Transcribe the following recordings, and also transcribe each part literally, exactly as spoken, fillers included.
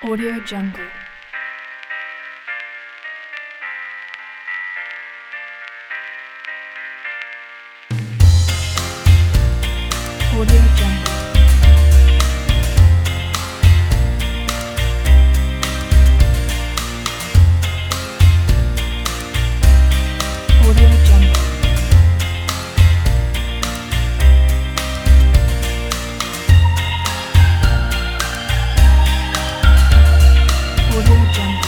Audio Jungle. Audio Jungle. Audio Jungle. Audio Jungle.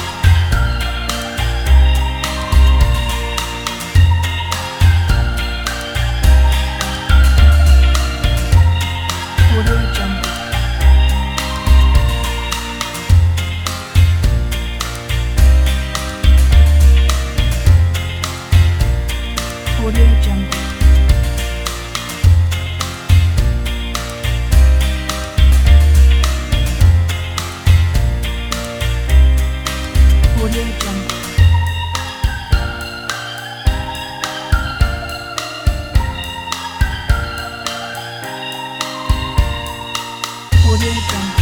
Audio Jungle. Audio Jungle. Audio Jungle. Audio Jungle.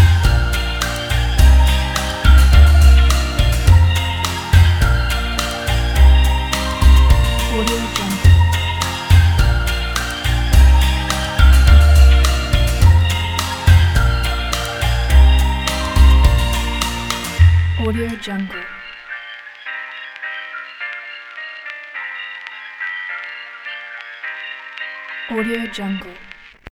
Audio Jungle. Audio Jungle. Audio Jungle.